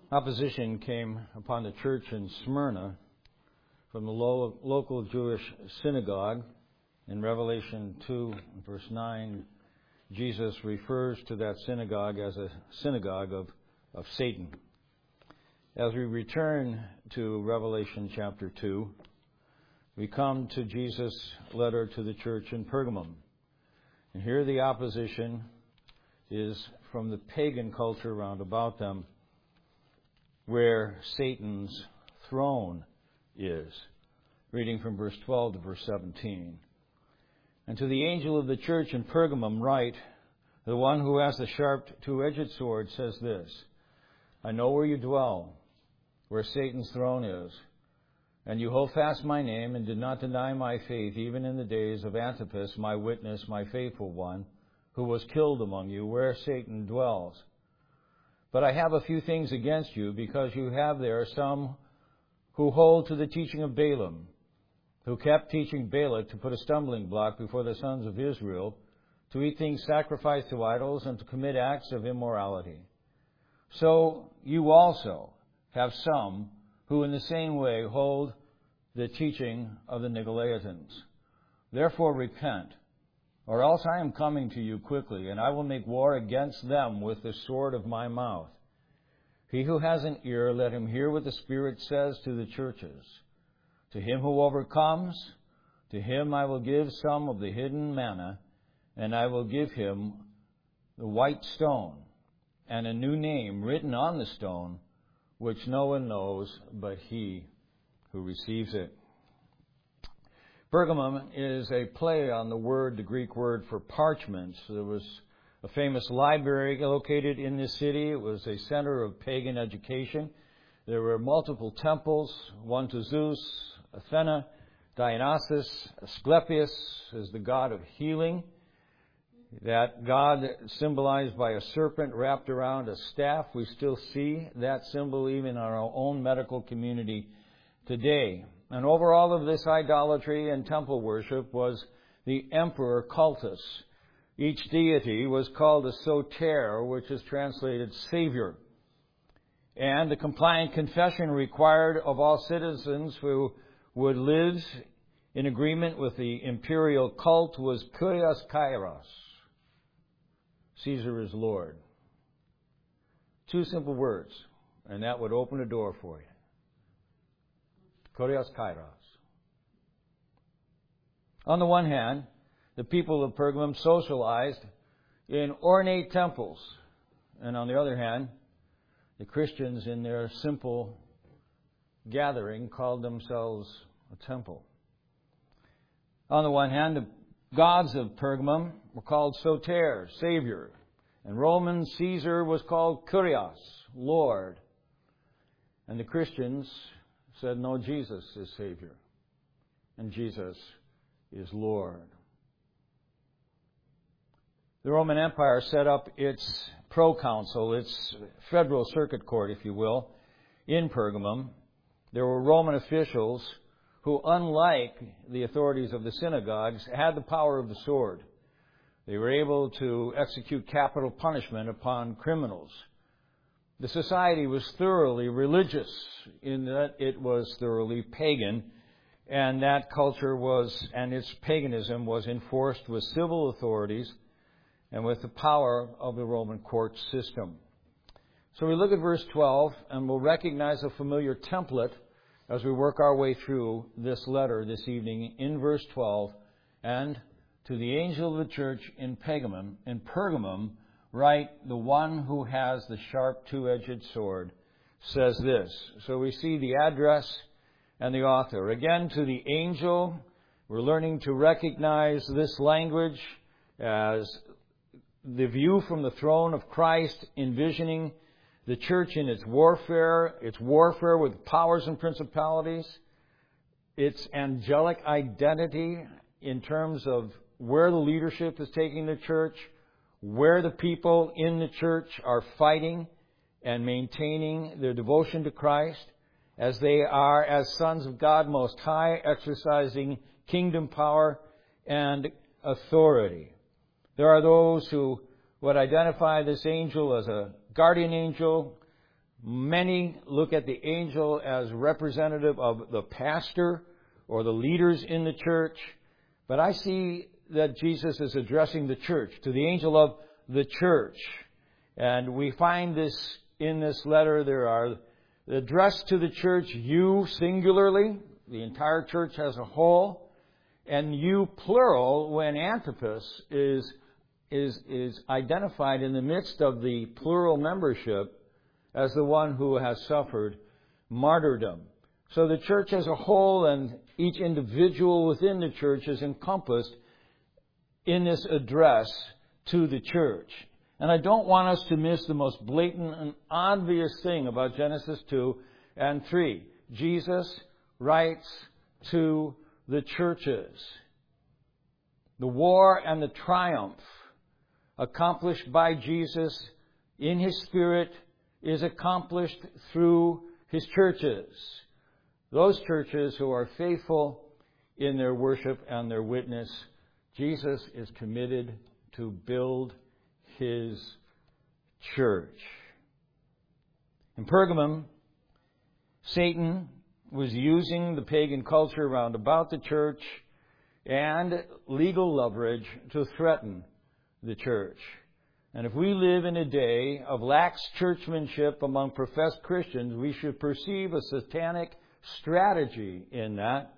Opposition came upon the church in Smyrna from the local Jewish synagogue. In Revelation 2, verse 9, Jesus refers to that synagogue as a synagogue of Satan. As we return to Revelation chapter 2, we come to Jesus' letter to the church in Pergamum. And here the opposition is from the pagan culture round about them, where Satan's throne is. Reading from verse 12 to verse 17. And to the angel of the church in Pergamum write, the one who has the sharp two-edged sword says this, I know where you dwell, where Satan's throne is, and you hold fast my name and did not deny my faith, even in the days of Antipas, my witness, my faithful one, who was killed among you, where Satan dwells. But I have a few things against you, because you have there some who hold to the teaching of Balaam, who kept teaching Balak to put a stumbling block before the sons of Israel, to eat things sacrificed to idols and to commit acts of immorality. So you also have some who in the same way hold the teaching of the Nicolaitans. Therefore repent, or else I am coming to you quickly, and I will make war against them with the sword of my mouth. He who has an ear, let him hear what the Spirit says to the churches. To him who overcomes, to him I will give some of the hidden manna, and I will give him the white stone, and a new name written on the stone, which no one knows but he who receives it. Pergamum is a play on the Greek word for parchments. There was a famous library located in this city. It was a center of pagan education. There were multiple temples, one to Zeus, Athena, Dionysus, Asclepius is the god of healing. That god symbolized by a serpent wrapped around a staff. We still see that symbol even in our own medical community today. And over all of this idolatry and temple worship was the emperor cultus. Each deity was called a soter, which is translated savior. And the compliant confession required of all citizens who would live in agreement with the imperial cult was Kurios Kairos. Caesar is Lord. Two simple words, and that would open a door for you. Kurios Kairos. On the one hand, the people of Pergamum socialized in ornate temples, and on the other hand, the Christians in their simple gathering called themselves a temple. On the one hand, the gods of Pergamum were called Soter, Savior, and Roman Caesar was called Kurios, Lord. And the Christians said, no, Jesus is Savior, and Jesus is Lord. The Roman Empire set up its proconsul, its federal circuit court, if you will, in Pergamum. There were Roman officials who, unlike the authorities of the synagogues, had the power of the sword. They were able to execute capital punishment upon criminals. The society was thoroughly religious in that it was thoroughly pagan, and that culture and its paganism was enforced with civil authorities and with the power of the Roman court system. So we look at verse 12, and we'll recognize a familiar template as we work our way through this letter this evening in verse 12. And to the angel of the church in Pergamum, write, the one who has the sharp two-edged sword says this. So we see the address and the author. Again, to the angel, we're learning to recognize this language as the view from the throne of Christ, envisioning the church in its warfare with powers and principalities, its angelic identity in terms of where the leadership is taking the church, where the people in the church are fighting and maintaining their devotion to Christ, as they are, as sons of God Most High, exercising kingdom power and authority. There are those who would identify this angel as a guardian angel, Many look at the angel as representative of the pastor or the leaders in the church, but I see that Jesus is addressing the church, to the angel of the church. And we find this in this letter. There are addressed to the church, you singularly, the entire church as a whole, and you plural when Antipas is identified in the midst of the plural membership as the one who has suffered martyrdom. So the church as a whole and each individual within the church is encompassed in this address to the church. And I don't want us to miss the most blatant and obvious thing about Genesis 2 and 3. Jesus writes to the churches. The war and the triumph accomplished by Jesus in His Spirit is accomplished through His churches. Those churches who are faithful in their worship and their witness, Jesus is committed to build His church. In Pergamum, Satan was using the pagan culture around about the church and legal leverage to threaten the church. And if we live in a day of lax churchmanship among professed Christians, we should perceive a satanic strategy in that.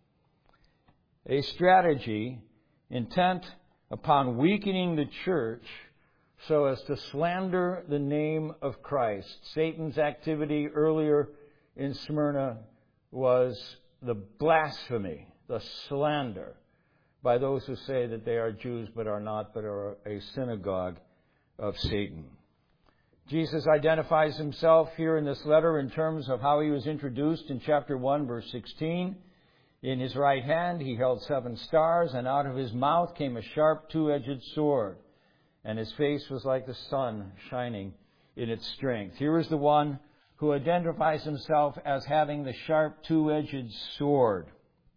A strategy intent upon weakening the church so as to slander the name of Christ. Satan's activity earlier in Smyrna was the blasphemy, the slander by those who say that they are Jews but are not, but are a synagogue of Satan. Jesus identifies Himself here in this letter in terms of how He was introduced in chapter 1, verse 16. In His right hand He held 7 stars, and out of His mouth came a sharp 2-edged sword, and His face was like the sun shining in its strength. Here is the one who identifies Himself as having the sharp 2-edged sword.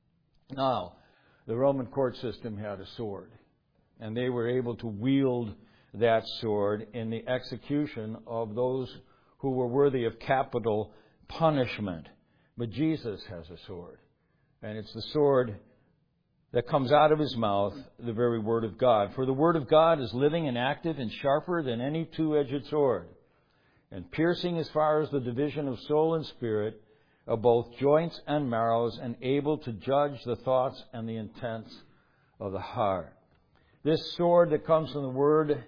Now, the Roman court system had a sword, and they were able to wield that sword in the execution of those who were worthy of capital punishment. But Jesus has a sword, and it's the sword that comes out of His mouth, the very Word of God. For the Word of God is living and active and sharper than any 2-edged sword, and piercing as far as the division of soul and spirit, of both joints and marrows, and able to judge the thoughts and the intents of the heart. This sword that comes from the Word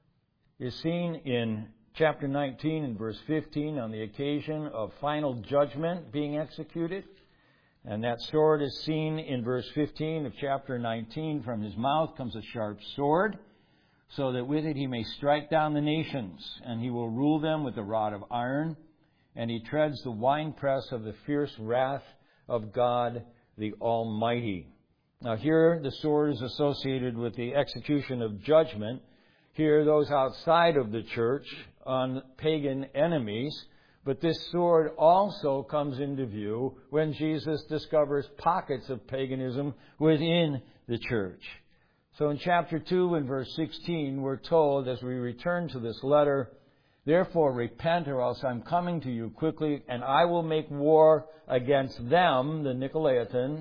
is seen in chapter 19 and verse 15 on the occasion of final judgment being executed. And that sword is seen in verse 15 of chapter 19. From His mouth comes a sharp sword, so that with it He may strike down the nations, and He will rule them with a rod of iron, and He treads the winepress of the fierce wrath of God the Almighty. Now here the sword is associated with the execution of judgment. Here those outside of the church on pagan enemies. But this sword also comes into view when Jesus discovers pockets of paganism within the church. So in chapter 2 and verse 16, we're told as we return to this letter, "Therefore repent, or else I'm coming to you quickly, and I will make war against them," the Nicolaitans,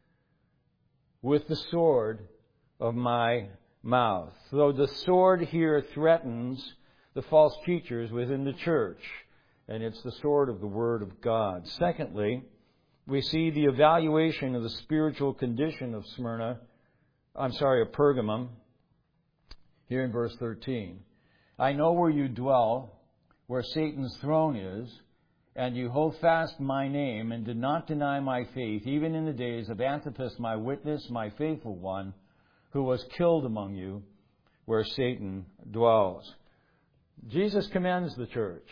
"with the sword of my mouth." So the sword here threatens the false teachers within the church, and it's the sword of the Word of God. Secondly, we see the evaluation of the spiritual condition of Pergamum, here in verse 13. "I know where you dwell, where Satan's throne is, and you hold fast my name and did not deny my faith, even in the days of Antipas my witness, my faithful one, who was killed among you, where Satan dwells." Jesus commends the church.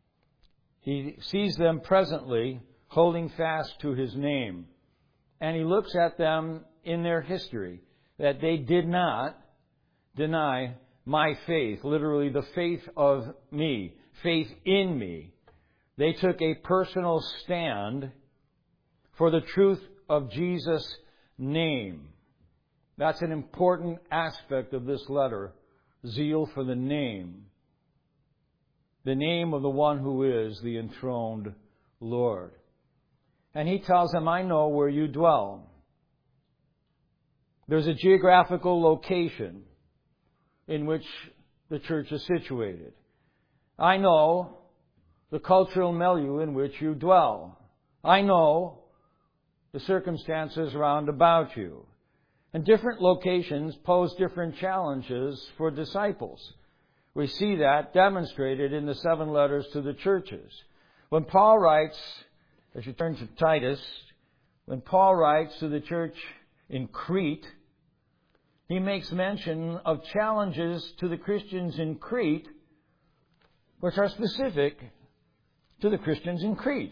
He sees them presently holding fast to His name. And He looks at them in their history, that they did not deny my faith, literally the faith of me, faith in me. They took a personal stand for the truth of Jesus' name. That's an important aspect of this letter, zeal for the name. the name of the one who is the enthroned Lord. And he tells them, I know where you dwell. There's a geographical location in which the church is situated. I know the cultural milieu in which you dwell. I know the circumstances round about you. And different locations pose different challenges for disciples. We see that demonstrated in the 7 letters to the churches. When Paul writes, as you turn to Titus, when Paul writes to the church in Crete, he makes mention of challenges to the Christians in Crete, which are specific to the Christians in Crete.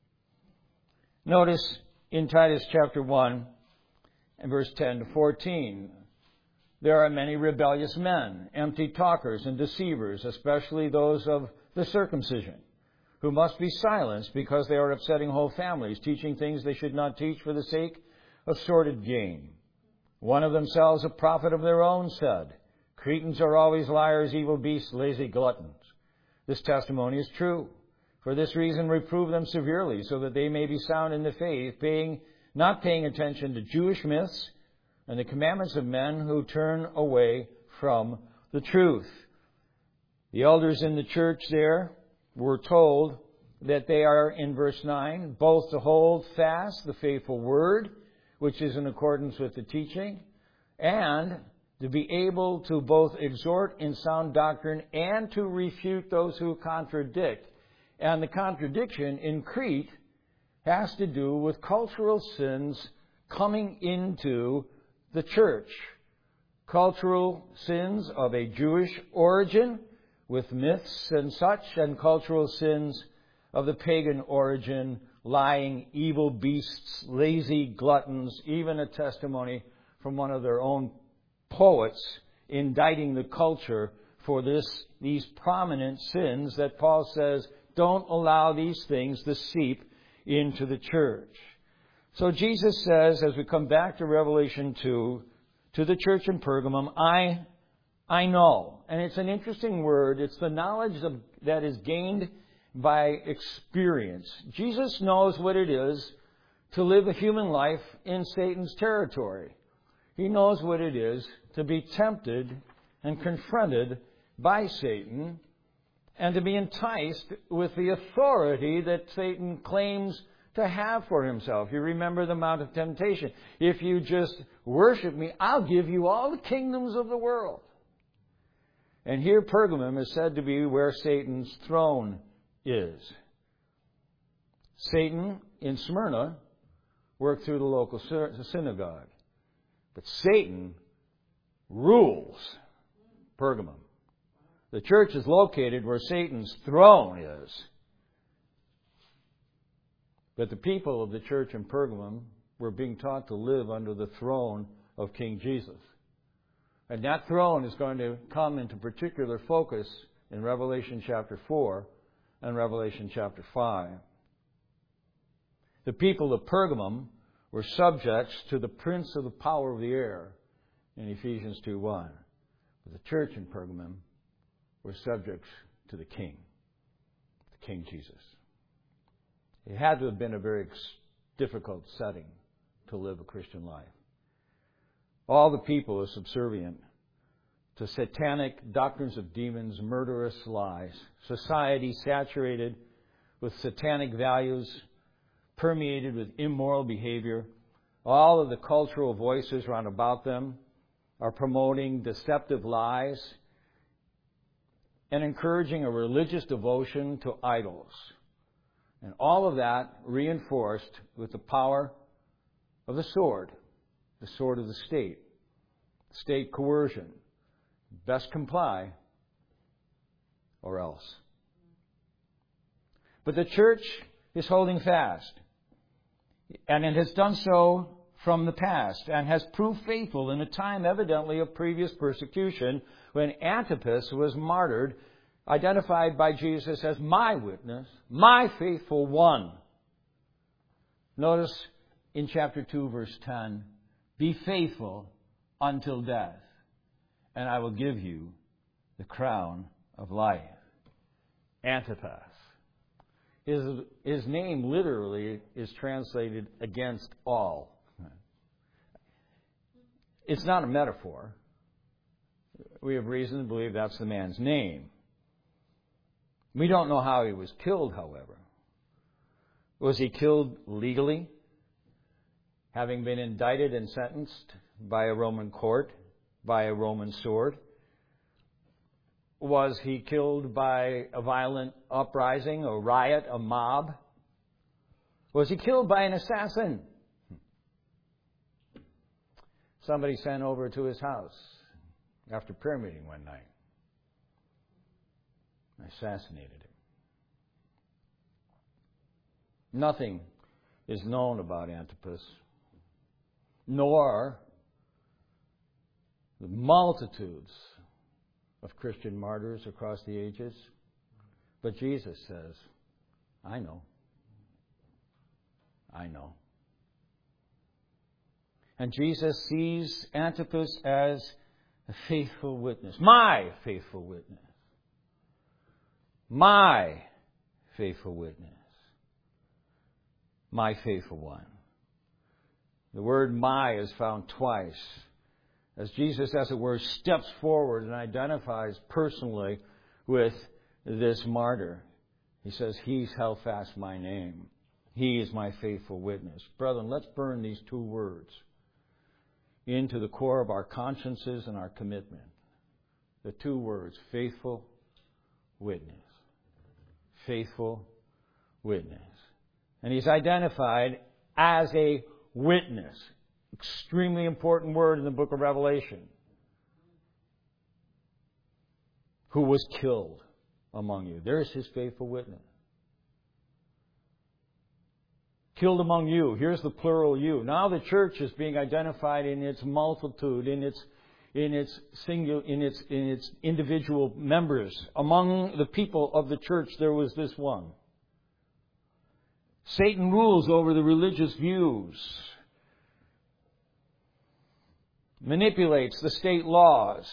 Notice in Titus chapter 1 and verse 10 to 14, there are many rebellious men, empty talkers and deceivers, especially those of the circumcision, who must be silenced because they are upsetting whole families, teaching things they should not teach for the sake of sordid gain. One of themselves, a prophet of their own, said, Cretans are always liars, evil beasts, lazy gluttons. This testimony is true. For this reason, reprove them severely, so that they may be sound in the faith, not paying attention to Jewish myths and the commandments of men who turn away from the truth. The elders in the church there were told that they are, in verse 9, both to hold fast the faithful word, which is in accordance with the teaching, and to be able to both exhort in sound doctrine and to refute those who contradict. And the contradiction in Crete has to do with cultural sins coming into the church. Cultural sins of a Jewish origin with myths and such, and cultural sins of the pagan origin, lying, evil beasts, lazy gluttons, even a testimony from one of their own poets indicting the culture for these prominent sins that Paul says, don't allow these things to seep into the church. So Jesus says, as we come back to Revelation 2, to the church in Pergamum, I know. And it's an interesting word. It's the knowledge that is gained by experience. Jesus knows what it is to live a human life in Satan's territory. He knows what it is to be tempted and confronted by Satan and to be enticed with the authority that Satan claims to have for himself. You remember the Mount of Temptation. If you just worship me, I'll give you all the kingdoms of the world. And here Pergamum is said to be where Satan's throne is. Satan in Smyrna worked through the local synagogue. But Satan rules Pergamum. The church is located where Satan's throne is. But the people of the church in Pergamum were being taught to live under the throne of King Jesus. And that throne is going to come into particular focus in Revelation chapter 4 and Revelation chapter 5. The people of Pergamum were subjects to the prince of the power of the air in Ephesians 2:1. But the church in Pergamum were subjects to the King Jesus. It had to have been a very difficult setting to live a Christian life. All the people are subservient to satanic doctrines of demons, murderous lies. Society saturated with satanic values, permeated with immoral behavior. All of the cultural voices round about them are promoting deceptive lies and encouraging a religious devotion to idols. And all of that reinforced with the power of the sword of the state coercion. Best comply or else. But the church is holding fast. And it has done so from the past and has proved faithful in a time evidently of previous persecution when Antipas was martyred, identified by Jesus as my witness, my faithful one. Notice in chapter 2, verse 10, be faithful until death, and I will give you the crown of life. Antipas. His name literally is translated against all. It's not a metaphor. We have reason to believe that's the man's name. We don't know how he was killed, however. Was he killed legally, having been indicted and sentenced by a Roman court, by a Roman sword? Was he killed by a violent uprising, a riot, a mob? Was he killed by an assassin? Somebody sent over to his house after prayer meeting one night. Assassinated him. Nothing is known about Antipas, nor the multitudes of Christian martyrs across the ages. But Jesus says, I know. I know. And Jesus sees Antipas as a faithful witness. My faithful witness. My faithful witness. My faithful one. The word my is found twice. As Jesus, as it were, steps forward and identifies personally with this martyr. He says, he's held fast my name. He is my faithful witness. Brethren, let's burn these two words into the core of our consciences and our commitment. The two words, faithful witness. Faithful witness. And he's identified as a witness. Extremely important word in the book of Revelation. Who was killed among you. There's his faithful witness. Killed among you. Here's the plural you. Now the church is being identified in its multitude, in its individual members. Among the people of the church, there was this one. Satan rules over the religious views, manipulates the state laws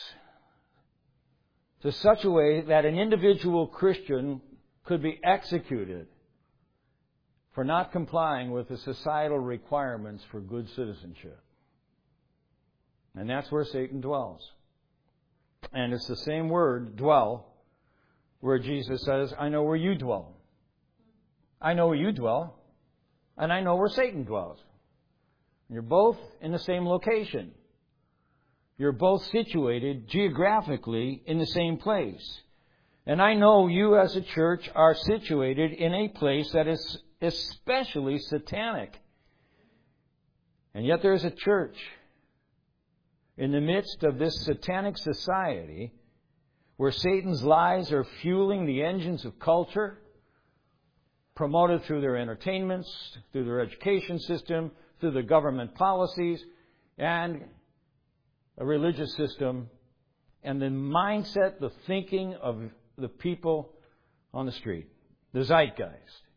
to such a way that an individual Christian could be executed for not complying with the societal requirements for good citizenship. And that's where Satan dwells. And it's the same word, dwell, where Jesus says, I know where you dwell. I know where you dwell, and I know where Satan dwells. You're both in the same location. You're both situated geographically in the same place. And I know you as a church are situated in a place that is especially satanic. And yet there is a church in the midst of this satanic society where Satan's lies are fueling the engines of culture, promoted through their entertainments, through their education system, through the government policies, and a religious system, and the mindset, the thinking of the people on the street, the zeitgeist.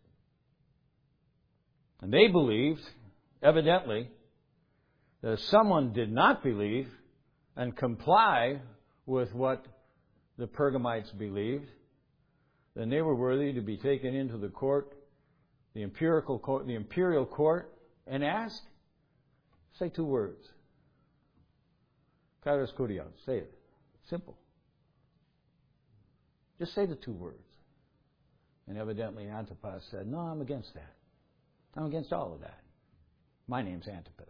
And they believed, evidently, that if someone did not believe and comply with what the Pergamites believed, then they were worthy to be taken into the court, the imperial court, and asked, say two words. Kairos Kurios, say it. Simple. Just say the two words. And evidently Antipas said, no, I'm against that. I'm against all of that. My name's Antipas.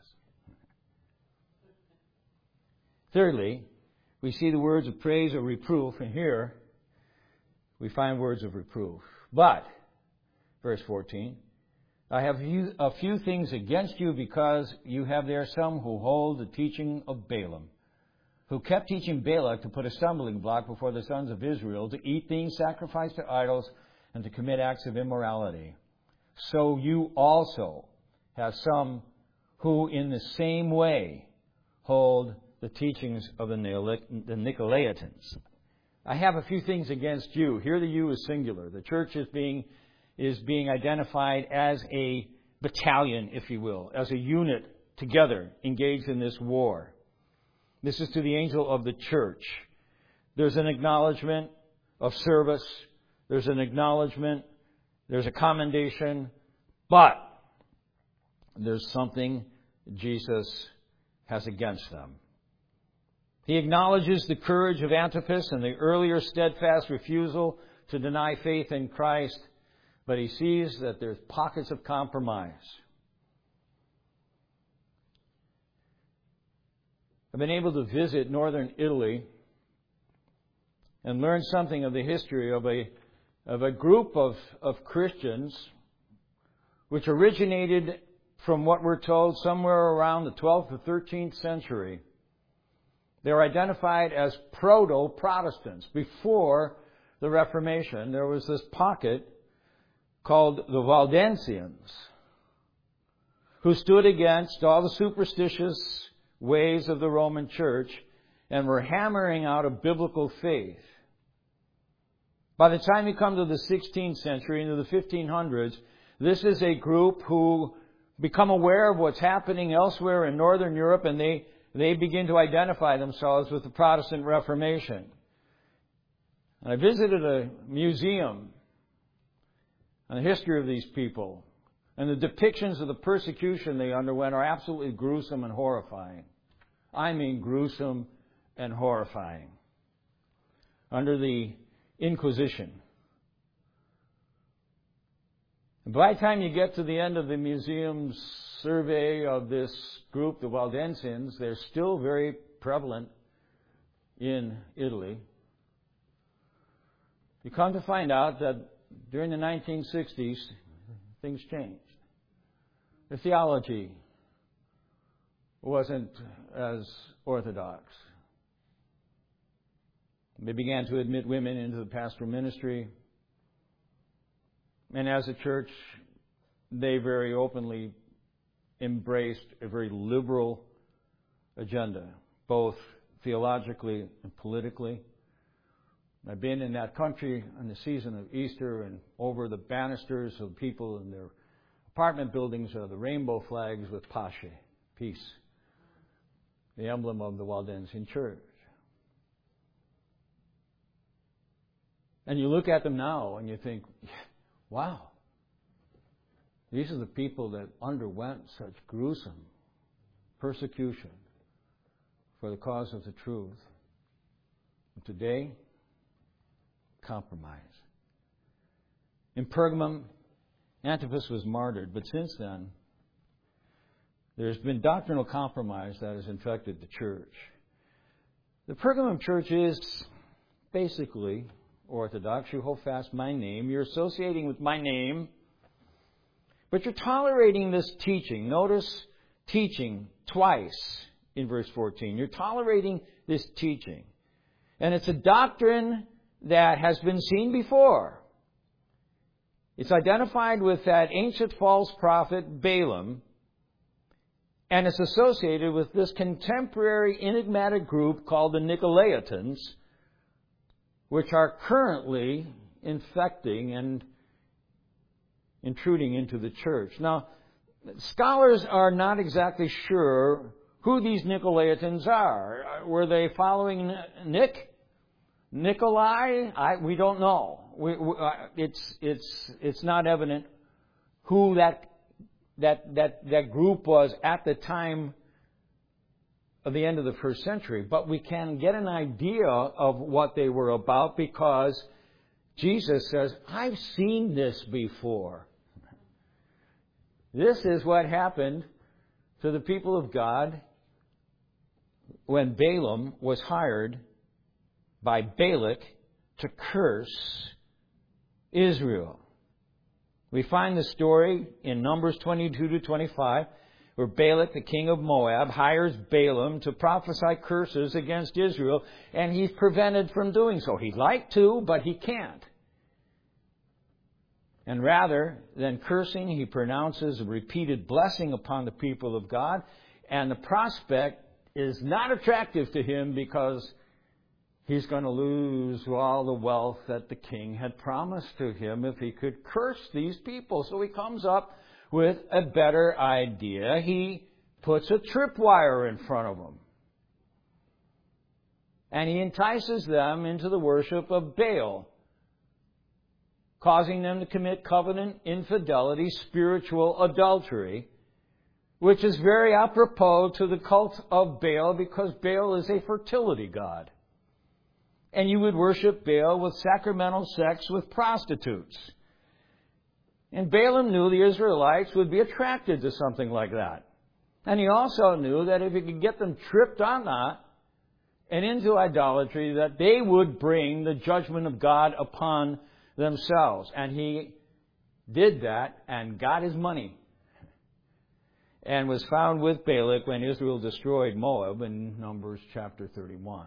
Thirdly, we see the words of praise or reproof, and here we find words of reproof. But, verse 14, I have a few things against you because you have there some who hold the teaching of Balaam, who kept teaching Balak to put a stumbling block before the sons of Israel, to eat things sacrificed to idols, and to commit acts of immorality. So you also have some who in the same way hold the teachings of the Nicolaitans. I have a few things against you. Here the you is singular. The church is being identified as a battalion, if you will, as a unit together engaged in this war. This is to the angel of the church. There's an acknowledgement of service. there's an acknowledgement, there's a commendation, but there's something Jesus has against them. He acknowledges the courage of Antipas and the earlier steadfast refusal to deny faith in Christ, but he sees that there's pockets of compromise. I've been able to visit northern Italy and learn something of the history of a group of Christians which originated from what we're told somewhere around the 12th or 13th century. They're identified as proto-Protestants. Before the Reformation, there was this pocket called the Waldensians, who stood against all the superstitious ways of the Roman Church and were hammering out a biblical faith. By the time you come to the 16th century, into the 1500s, this is a group who become aware of what's happening elsewhere in Northern Europe, and they begin to identify themselves with the Protestant Reformation. And I visited a museum on the history of these people, and the depictions of the persecution they underwent are absolutely gruesome and horrifying. I mean gruesome and horrifying. Under the Inquisition. And by the time you get to the end of the museum's survey of this group, the Waldensians, they're still very prevalent in Italy. You come to find out that during the 1960s, things changed. The theology wasn't as orthodox. They began to admit women into the pastoral ministry. And as a church, they very openly embraced a very liberal agenda, both theologically and politically. I've been in that country in the season of Easter, and over the banisters of people in their apartment buildings are the rainbow flags with Pace, peace, the emblem of the Waldensian Church. And you look at them now and you think, wow, these are the people that underwent such gruesome persecution for the cause of the truth. And today, compromise. In Pergamum, Antipas was martyred, but since then, there's been doctrinal compromise that has infected the church. The Pergamum church is basically orthodox. You hold fast my name. You're associating with my name. But you're tolerating this teaching. Notice teaching twice in verse 14. You're tolerating this teaching. And it's a doctrine that has been seen before. It's identified with that ancient false prophet Balaam. And it's associated with this contemporary enigmatic group called the Nicolaitans, which are currently infecting and intruding into the church. Now, scholars are not exactly sure who these Nicolaitans are. Were they following Nikolai? We don't know. It's not evident who that group was at the time of the end of the first century, but we can get an idea of what they were about because Jesus says, I've seen this before. This is what happened to the people of God when Balaam was hired by Balak to curse Israel. We find the story in Numbers 22 to 25, where Balak, the king of Moab, hires Balaam to prophesy curses against Israel, and he's prevented from doing so. He'd like to, but he can't. And rather than cursing, he pronounces a repeated blessing upon the people of God, and the prospect is not attractive to him because he's going to lose all the wealth that the king had promised to him if he could curse these people. So he comes up with a better idea. He puts a tripwire in front of them. And he entices them into the worship of Baal. causing them to commit covenant infidelity, spiritual adultery, which is very apropos to the cult of Baal, because Baal is a fertility god. And you would worship Baal with sacramental sex with prostitutes. And Balaam knew the Israelites would be attracted to something like that. And he also knew that if he could get them tripped on that and into idolatry, that they would bring the judgment of God upon themselves. And he did that and got his money. And was found with Balak when Israel destroyed Moab in Numbers chapter 31.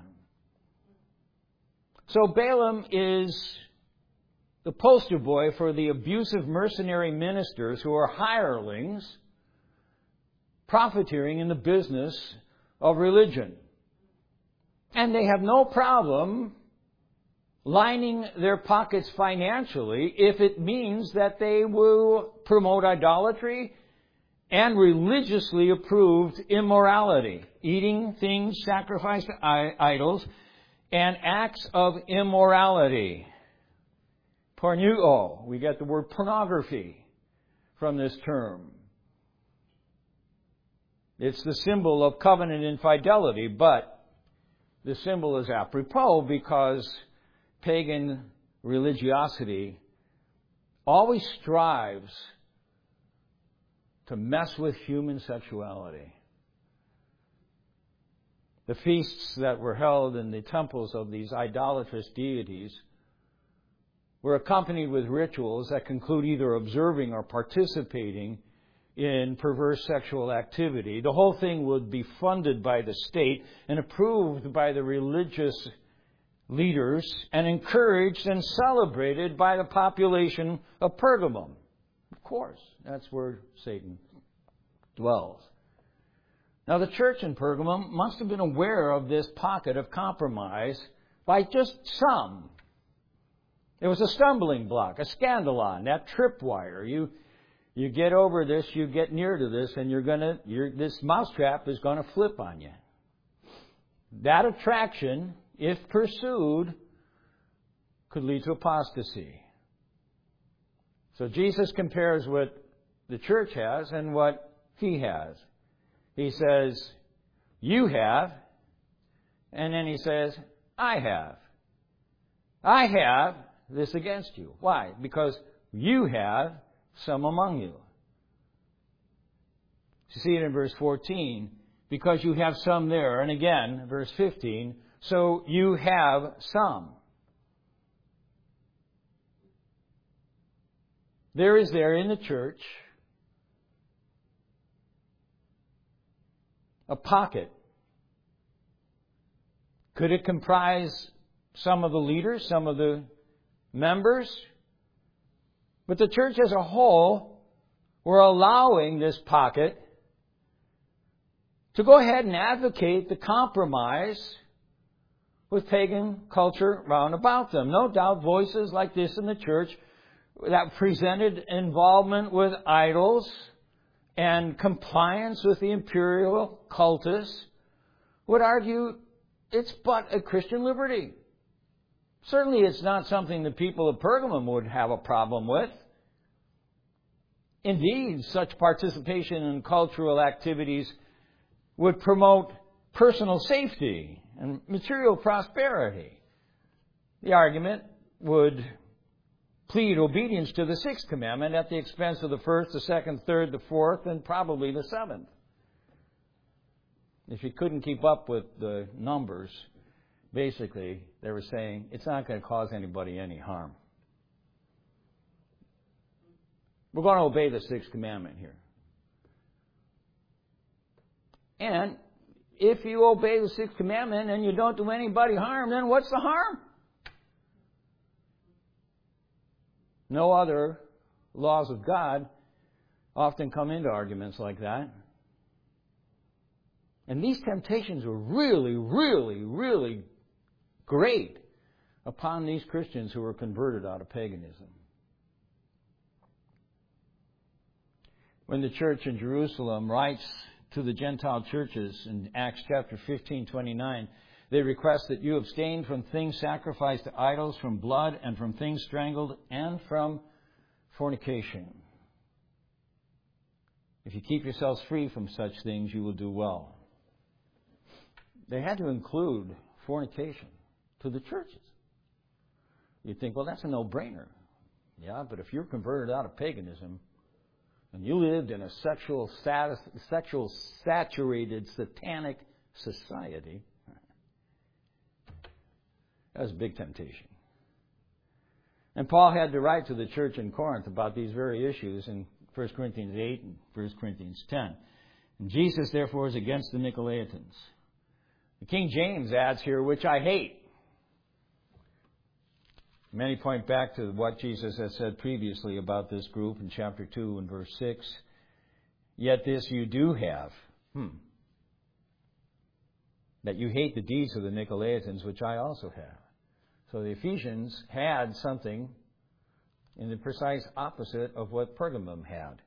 So Balaam is the poster boy for the abusive mercenary ministers who are hirelings, profiteering in the business of religion. And they have no problem lining their pockets financially if it means that they will promote idolatry and religiously approved immorality, eating things sacrificed to idols, and acts of immorality. Pornuo, we get the word pornography from this term. It's the symbol of covenant infidelity, but the symbol is apropos because pagan religiosity always strives to mess with human sexuality. The feasts that were held in the temples of these idolatrous deities were accompanied with rituals that conclude either observing or participating in perverse sexual activity. The whole thing would be funded by the state and approved by the religious leaders and encouraged and celebrated by the population of Pergamum. Of course, that's where Satan dwells. Now, the church in Pergamum must have been aware of this pocket of compromise by just some. It was a stumbling block, a scandalon, that tripwire. You get over this, you get near to this, and this mousetrap is going to flip on you. That attraction, if pursued, could lead to apostasy. So Jesus compares what the church has and what he has. He says, you have, and then he says, I have. I have this against you. Why? Because you have some among you. You see it in verse 14, because you have some there. And again, verse 15, so you have some. There is there in the church a pocket. Could it comprise some of the leaders, some of the members? But the church as a whole, we're allowing this pocket to go ahead and advocate the compromise with pagan culture round about them. No doubt voices like this in the church that presented involvement with idols and compliance with the imperial cultus would argue it's but a Christian liberty. Certainly it's not something the people of Pergamum would have a problem with. Indeed, such participation in cultural activities would promote personal safety and material prosperity. The argument would plead obedience to the sixth commandment at the expense of the first, the second, third, the fourth, and probably the seventh. If you couldn't keep up with the numbers, basically they were saying it's not going to cause anybody any harm. We're going to obey the sixth commandment here. And if you obey the sixth commandment and you don't do anybody harm, then what's the harm? No other laws of God often come into arguments like that. And these temptations were really, really, really great upon these Christians who were converted out of paganism. When the church in Jerusalem writes to the Gentile churches in Acts chapter 15:29, They request that you abstain from things sacrificed to idols, from blood, and from things strangled, and from fornication. If you keep yourselves free from such things, you will do well. They had to include fornication to the churches. You'd think, well, that's a no-brainer. Yeah, but if you're converted out of paganism and you lived in a sexual saturated satanic society, that was a big temptation. And Paul had to write to the church in Corinth about these very issues in 1 Corinthians 8 and 1 Corinthians 10. And Jesus, therefore, is against the Nicolaitans. The King James adds here, which I hate. Many point back to what Jesus has said previously about this group in chapter 2 and verse 6. Yet this you do have, that you hate the deeds of the Nicolaitans, which I also have. So the Ephesians had something in the precise opposite of what Pergamum had.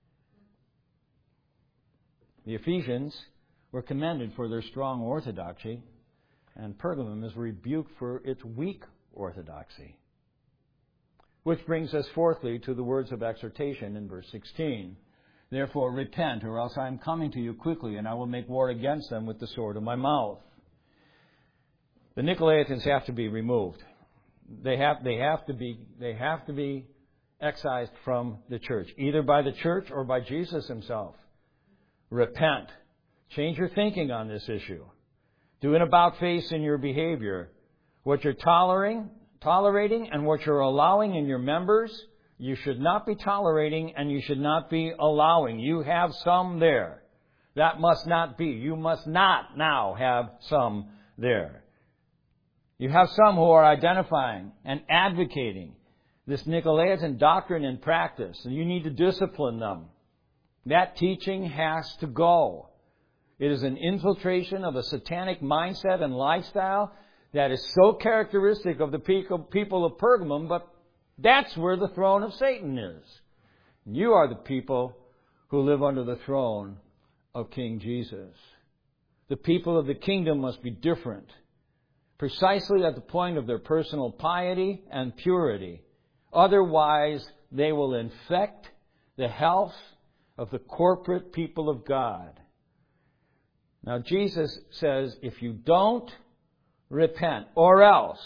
The Ephesians were commended for their strong orthodoxy, and Pergamum is rebuked for its weak orthodoxy. Which brings us fourthly to the words of exhortation in verse 16. Therefore repent, or else I am coming to you quickly, and I will make war against them with the sword of my mouth. The Nicolaitans have to be removed. They have to be excised from the church, either by the church or by Jesus himself. Repent. Change your thinking on this issue. Do an about-face in your behavior. What you're tolerating and what you're allowing in your members, you should not be tolerating and you should not be allowing. You have some there. That must not be. You must not now have some there. You have some who are identifying and advocating this Nicolaitan doctrine in practice, and you need to discipline them. That teaching has to go. It is an infiltration of a satanic mindset and lifestyle that is so characteristic of the people of Pergamum, but that's where the throne of Satan is. You are the people who live under the throne of King Jesus. The people of the kingdom must be different, precisely at the point of their personal piety and purity. Otherwise, they will infect the health of the corporate people of God. Now, Jesus says, if you don't repent, or else.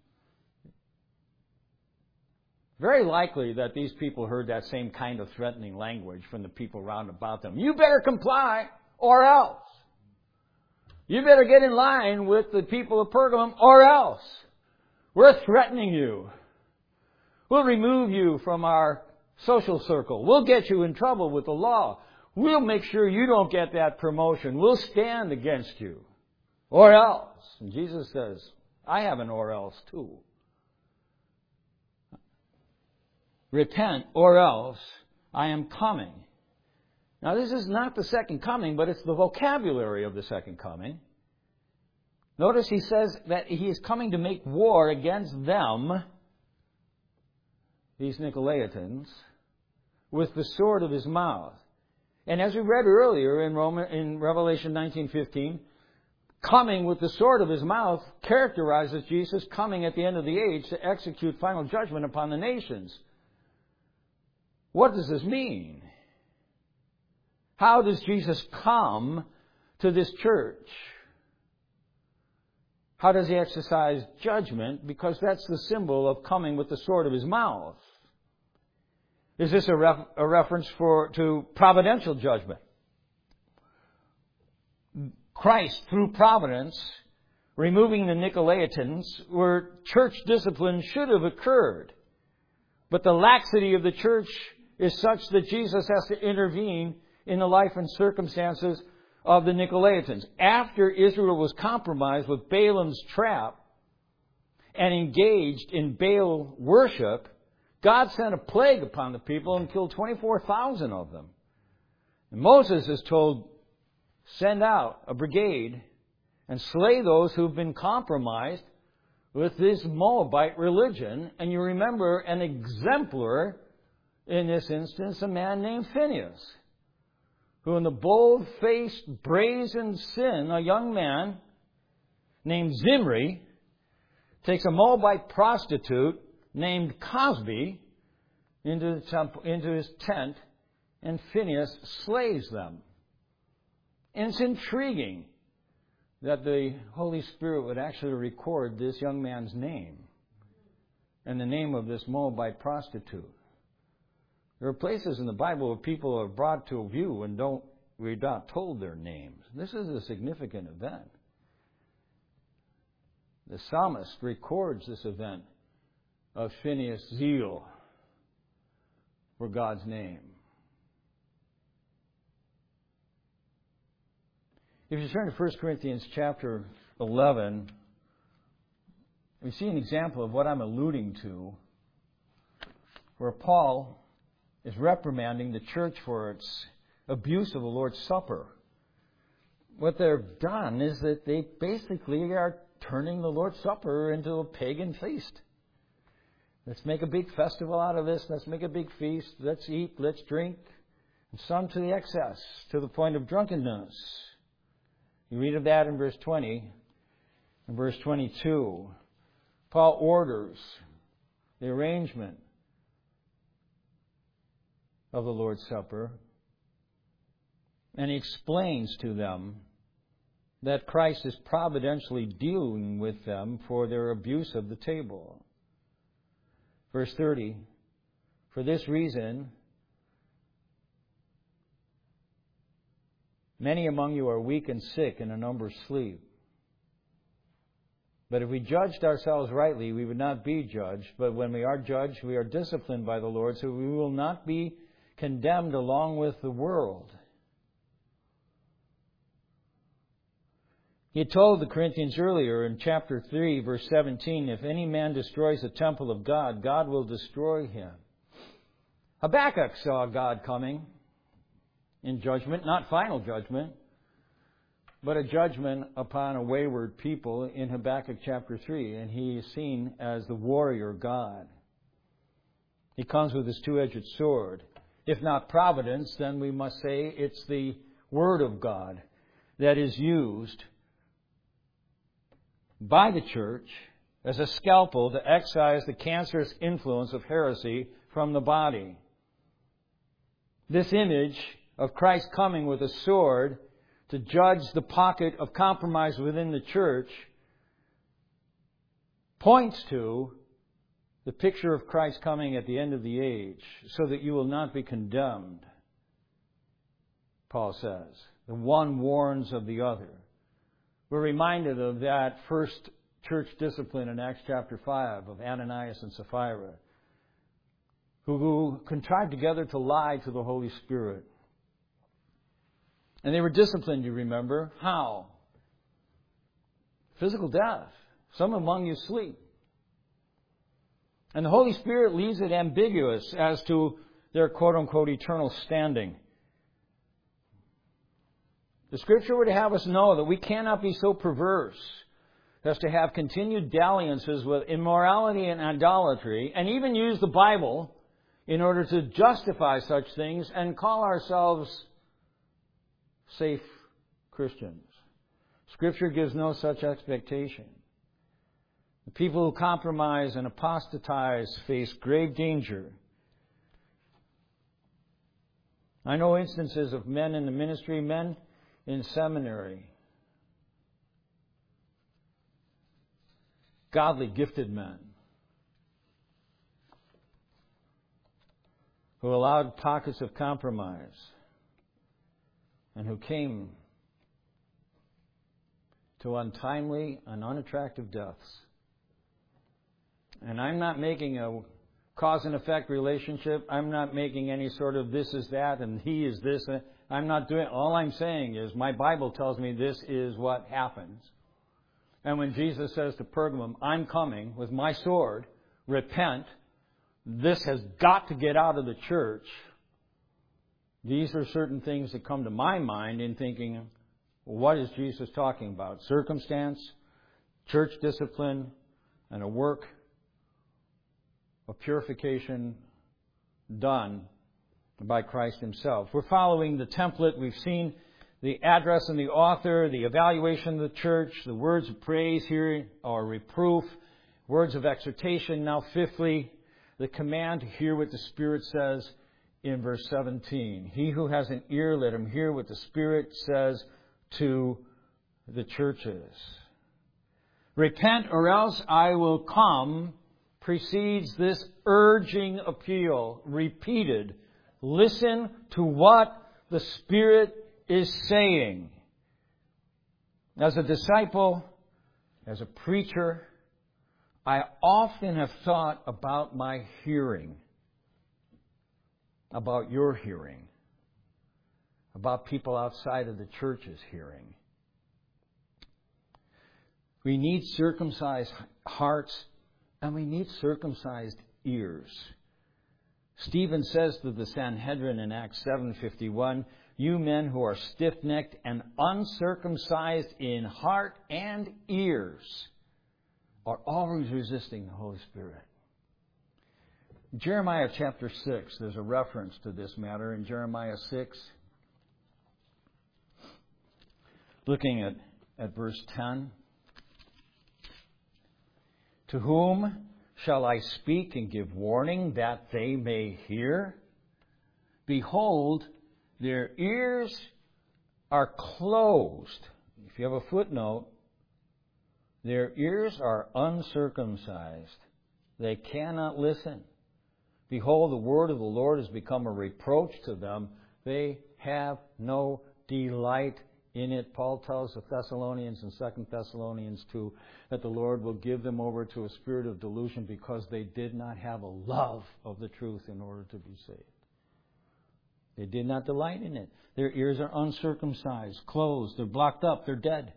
Very likely that these people heard that same kind of threatening language from the people round about them. You better comply, or else. You better get in line with the people of Pergamum, or else. We're threatening you. We'll remove you from our social circle. We'll get you in trouble with the law. We'll make sure you don't get that promotion. We'll stand against you. Or else. And Jesus says, I have an or else too. Repent, or else I am coming. Now, this is not the second coming, but it's the vocabulary of the second coming. Notice he says that he is coming to make war against them, these Nicolaitans, with the sword of his mouth. And as we read earlier in Revelation 19:15, coming with the sword of his mouth characterizes Jesus coming at the end of the age to execute final judgment upon the nations. What does this mean? How does Jesus come to this church? How does he exercise judgment? Because that's the symbol of coming with the sword of his mouth. Is this a reference to providential judgment? Christ, through providence, removing the Nicolaitans, where church discipline should have occurred. But the laxity of the church is such that Jesus has to intervene in the life and circumstances of the Nicolaitans. After Israel was compromised with Balaam's trap and engaged in Baal worship, God sent a plague upon the people and killed 24,000 of them. And Moses is told, send out a brigade and slay those who've been compromised with this Moabite religion. And you remember an exemplar in this instance, a man named Phinehas, who in the bold-faced, brazen sin, a young man, named Zimri takes a Moabite prostitute named Cosby into his tent, and Phinehas slays them. And it's intriguing that the Holy Spirit would actually record this young man's name and the name of this Moabite prostitute. There are places in the Bible where people are brought to view and we're not told their names. This is a significant event. The psalmist records this event of Phinehas' zeal for God's name. If you turn to 1 Corinthians chapter 11, we see an example of what I'm alluding to, where Paul is reprimanding the church for its abuse of the Lord's Supper. What they've done is that they basically are turning the Lord's Supper into a pagan feast. Let's make a big festival out of this. Let's make a big feast. Let's eat. Let's drink. And some to the excess, to the point of drunkenness. You read of that in verse 20. In verse 22, Paul orders the arrangement of the Lord's Supper. And he explains to them that Christ is providentially dealing with them for their abuse of the table. Verse 30, for this reason, many among you are weak and sick, and a number sleep. But if we judged ourselves rightly, we would not be judged. But when we are judged, we are disciplined by the Lord, so we will not be condemned along with the world. He told the Corinthians earlier in chapter 3, verse 17, if any man destroys the temple of God, God will destroy him. Habakkuk saw God coming in judgment, not final judgment, but a judgment upon a wayward people in Habakkuk chapter 3. And he is seen as the warrior God. He comes with his two-edged sword. If not providence, then we must say it's the Word of God that is used by the church as a scalpel to excise the cancerous influence of heresy from the body. This image of Christ coming with a sword to judge the pocket of compromise within the church points to the picture of Christ coming at the end of the age so that you will not be condemned, Paul says. The one warns of the other. We're reminded of that first church discipline in Acts chapter 5 of Ananias and Sapphira, who contrived together to lie to the Holy Spirit. And they were disciplined, you remember. How? Physical death. Some among you sleep. And the Holy Spirit leaves it ambiguous as to their quote-unquote eternal standing. The Scripture would have us know that we cannot be so perverse as to have continued dalliances with immorality and idolatry, and even use the Bible in order to justify such things and call ourselves safe Christians. Scripture gives no such expectation. The people who compromise and apostatize face grave danger. I know instances of men in the ministry, men in seminary, godly, gifted men who allowed pockets of compromise and who came to untimely and unattractive deaths. And I'm not making a cause and effect relationship. I'm not making any sort of this is that and he is this. I'm not doing. All I'm saying is my Bible tells me this is what happens. And when Jesus says to Pergamum, I'm coming with my sword, repent, this has got to get out of the church. These are certain things that come to my mind in thinking, what is Jesus talking about? Circumstance, church discipline, and a work of purification done by Christ Himself. We're following the template. We've seen the address and the author, the evaluation of the church, the words of praise here or reproof, words of exhortation. Now, fifthly, the command to hear what the Spirit says in verse 17. He who has an ear, let him hear what the Spirit says to the churches. Repent or else I will come precedes this urging appeal, repeated. Listen to what the Spirit is saying. As a disciple, as a preacher, I often have thought about my hearing, about your hearing, about people outside of the church's hearing. We need circumcised hearts and we need circumcised ears. Stephen says to the Sanhedrin in Acts 7:51, you men who are stiff-necked and uncircumcised in heart and ears are always resisting the Holy Spirit. Jeremiah chapter 6, there's a reference to this matter in Jeremiah 6. Looking at verse 10. To whom shall I speak and give warning that they may hear? Behold, their ears are closed. If you have a footnote, their ears are uncircumcised. They cannot listen. Behold, the word of the Lord has become a reproach to them. They have no delight in it. Paul tells the Thessalonians in 2 Thessalonians 2 that the Lord will give them over to a spirit of delusion because they did not have a love of the truth in order to be saved. They did not delight in it. Their ears are uncircumcised, closed, they're blocked up, they're dead.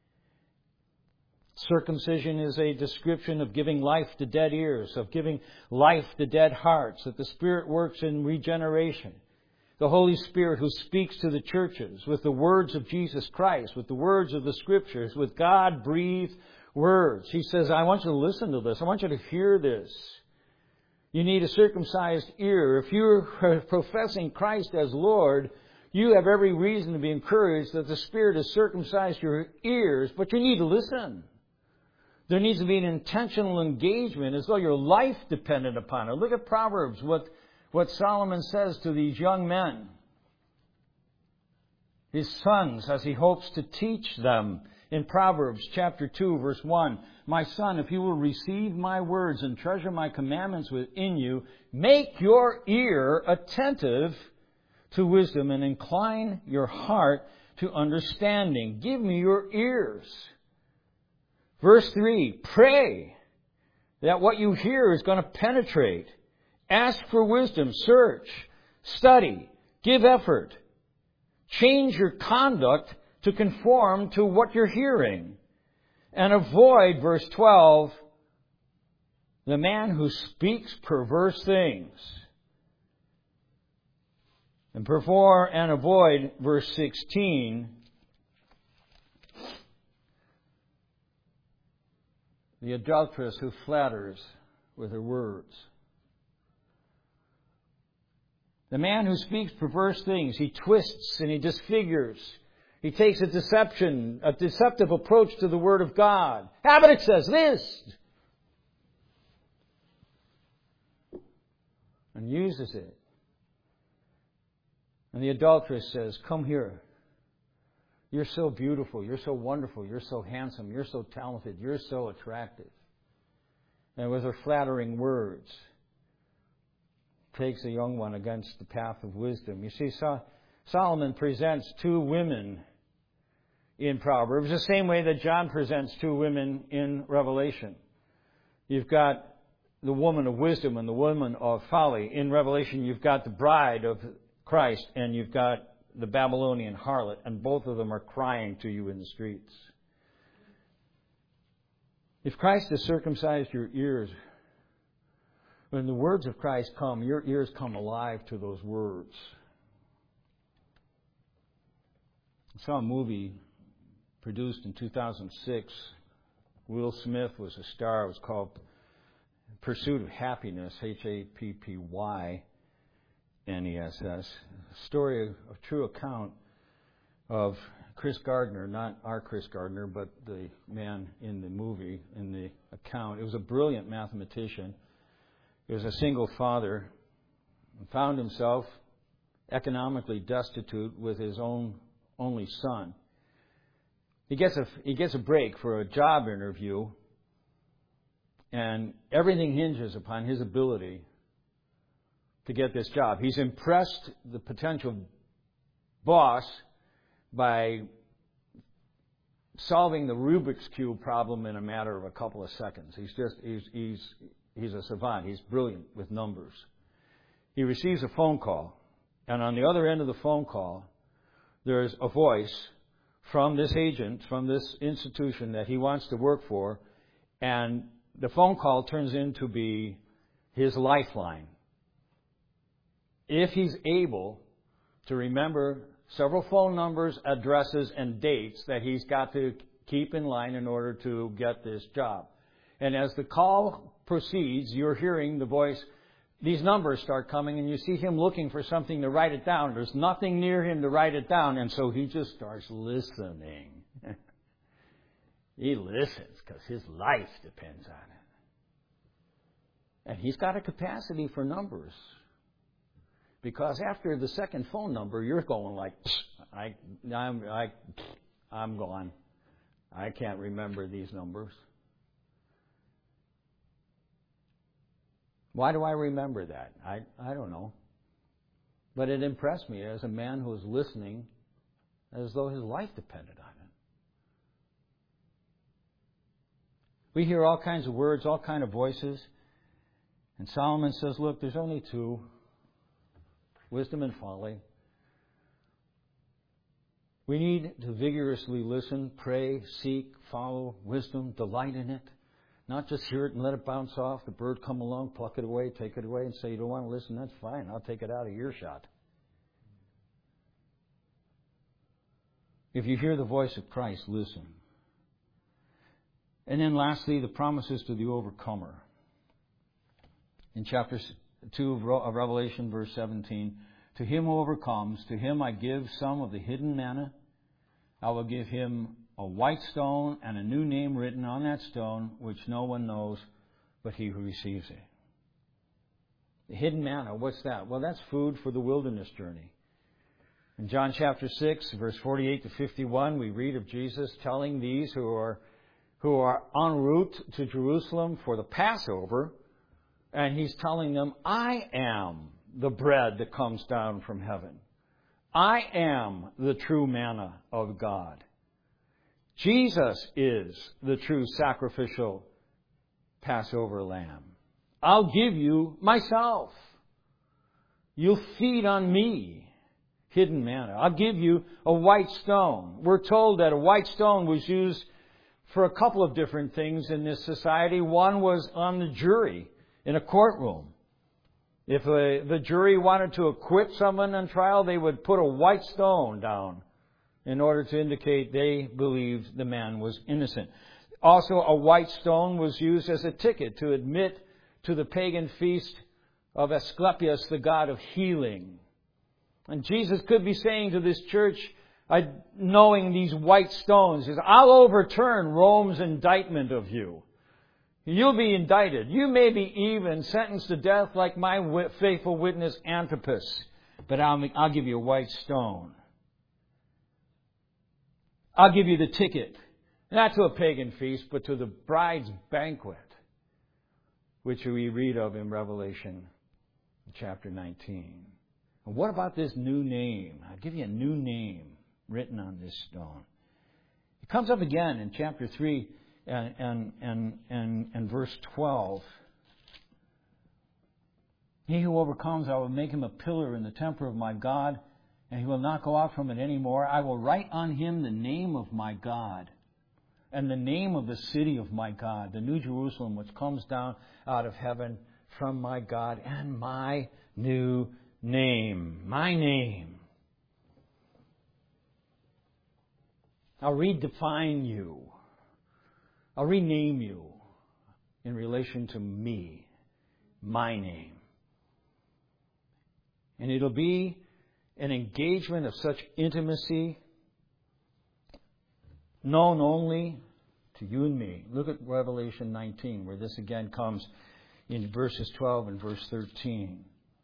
Circumcision is a description of giving life to dead ears, of giving life to dead hearts, that the Spirit works in regeneration. The Holy Spirit who speaks to the churches with the words of Jesus Christ, with the words of the Scriptures, with God-breathed words. He says, I want you to listen to this. I want you to hear this. You need a circumcised ear. If you're professing Christ as Lord, you have every reason to be encouraged that the Spirit has circumcised your ears, but you need to listen. There needs to be an intentional engagement as though your life depended upon it. Look at Proverbs, what Solomon says to these young men, his sons, as he hopes to teach them in Proverbs chapter 2, verse 1. My son, if you will receive my words and treasure my commandments within you, make your ear attentive to wisdom and incline your heart to understanding. Give me your ears. Verse 3, pray that what you hear is going to penetrate. Ask for wisdom, search, study, give effort. Change your conduct to conform to what you're hearing. And avoid, verse 12, the man who speaks perverse things. And avoid, verse 16, the adulteress who flatters with her words. The man who speaks perverse things, he twists and he disfigures. He takes a deceptive approach to the Word of God. Habakkuk says this, and uses it. And the adulteress says, come here. You're so beautiful. You're so wonderful. You're so handsome. You're so talented. You're so attractive. And with her flattering words, takes a young one against the path of wisdom. You see, Solomon presents two women in Proverbs the same way that John presents two women in Revelation. You've got the woman of wisdom and the woman of folly. In Revelation, you've got the bride of Christ and you've got the Babylonian harlot, and both of them are crying to you in the streets. If Christ has circumcised your ears, when the words of Christ come, your ears come alive to those words. I saw a movie produced in 2006. Will Smith was a star. It was called Pursuit of Happiness, Happyness. A story, a true account of Chris Gardner, not our Chris Gardner, but the man in the movie, in the account. It was a brilliant mathematician. He was a single father and found himself economically destitute with his only son. He gets a break for a job interview, and everything hinges upon his ability to get this job. He's impressed the potential boss by solving the Rubik's Cube problem in a matter of a couple of seconds. He's a savant. He's brilliant with numbers. He receives a phone call, and on the other end of the phone call, there's a voice from this agent, from this institution that he wants to work for, and the phone call turns into be his lifeline. If he's able to remember several phone numbers, addresses, and dates that he's got to keep in line in order to get this job. And as the call proceeds, you're hearing the voice, these numbers start coming, and you see him looking for something to write it down. There's nothing near him to write it down, and so he just starts listening. He listens because his life depends on it. And he's got a capacity for numbers. Because after the second phone number, you're going like, I'm gone. I can't remember these numbers. Why do I remember that? I don't know. But it impressed me as a man who was listening as though his life depended on it. We hear all kinds of words, all kinds of voices. And Solomon says, look, there's only two. Wisdom and folly. We need to vigorously listen, pray, seek, follow wisdom, delight in it. Not just hear it and let it bounce off. The bird come along, pluck it away, take it away, and say, you don't want to listen, that's fine. I'll take it out of earshot. If you hear the voice of Christ, listen. And then lastly, the promises to the overcomer. In chapter 2 of Revelation, verse 17, to him who overcomes, to him I give some of the hidden manna. I will give him a white stone and a new name written on that stone, which no one knows but he who receives it. The hidden manna, what's that? Well, that's food for the wilderness journey. In John chapter 6, verse 48 to 51, we read of Jesus telling these who are en route to Jerusalem for the Passover, and he's telling them, I am the bread that comes down from heaven. I am the true manna of God. Jesus is the true sacrificial Passover lamb. I'll give you myself. You'll feed on me. Hidden manna. I'll give you a white stone. We're told that a white stone was used for a couple of different things in this society. One was on the jury in a courtroom. If the jury wanted to acquit someone on trial, they would put a white stone down in order to indicate they believed the man was innocent. Also, a white stone was used as a ticket to admit to the pagan feast of Asclepius, the god of healing. And Jesus could be saying to this church, knowing these white stones, is, I'll overturn Rome's indictment of you. You'll be indicted. You may be even sentenced to death like my faithful witness Antipas. But I'll give you a white stone. I'll give you the ticket. Not to a pagan feast, but to the bride's banquet, which we read of in Revelation chapter 19. And what about this new name? I'll give you a new name written on this stone. It comes up again in chapter 3 and verse 12. He who overcomes, I will make him a pillar in the temple of my God, and he will not go out from it any more. I will write on him the name of my God and the name of the city of my God, the New Jerusalem, which comes down out of heaven from my God, and my new name. My name. I'll redefine you. I'll rename you in relation to me, my name. And it'll be an engagement of such intimacy known only to you and me. Look at Revelation 19, where this again comes in verses 12 and verse 13.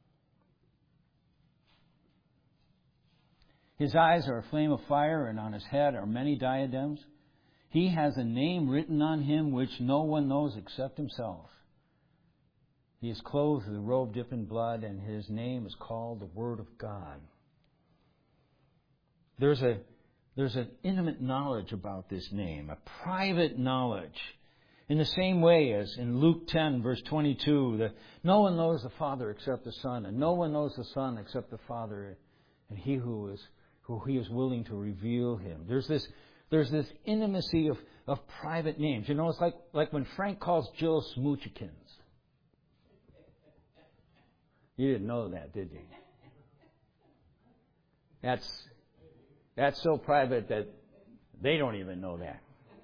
His eyes are a flame of fire, and on his head are many diadems. He has a name written on him which no one knows except himself. He is clothed with a robe dipped in blood, and his name is called the Word of God. There's an intimate knowledge about this name, a private knowledge. In the same way as in Luke 10, verse 22, that no one knows the Father except the Son, and no one knows the Son except the Father, and he who he is willing to reveal him. There's this intimacy of private names. You know, it's like when Frank calls Jill Smoochikins. You didn't know that, did you? That's so private that they don't even know that.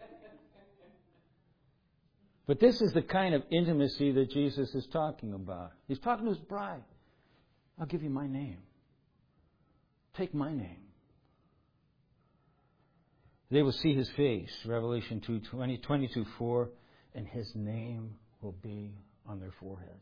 But this is the kind of intimacy that Jesus is talking about. He's talking to his bride. I'll give you my name. Take my name. They will see his face, Revelation 22:4, and his name will be on their foreheads.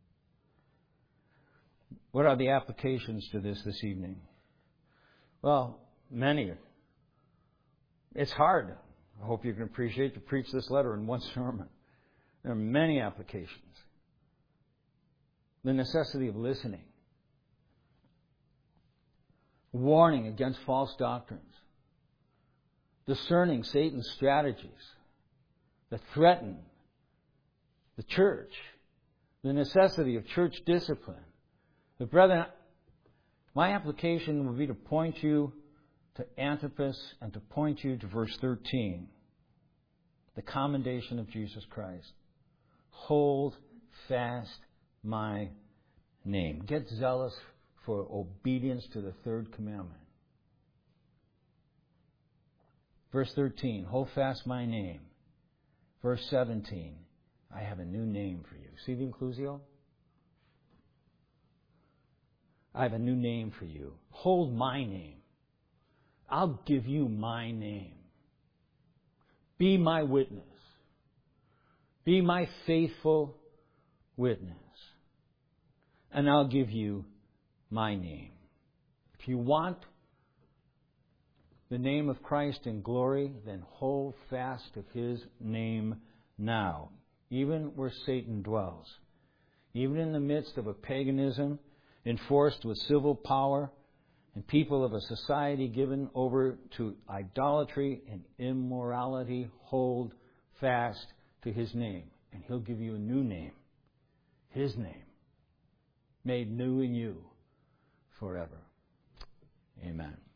What are the applications to this evening? Well, many. It's hard. I hope you can appreciate to preach this letter in one sermon. There are many applications. The necessity of listening. Warning against false doctrines. Discerning Satan's strategies that threaten the church. The necessity of church discipline. But brethren, my application will be to point you to Antipas and to point you to verse 13. The commendation of Jesus Christ. Hold fast my name. Get zealous for obedience to the third commandment. Verse 13, hold fast my name. Verse 17, I have a new name for you. See the inclusio? I have a new name for you. Hold my name. I'll give you my name. Be my witness. Be my faithful witness. And I'll give you my name. If you want the name of Christ in glory, then hold fast to his name now, even where Satan dwells. Even in the midst of a paganism enforced with civil power and people of a society given over to idolatry and immorality, hold fast to his name. And he'll give you a new name, his name, made new in you forever. Amen.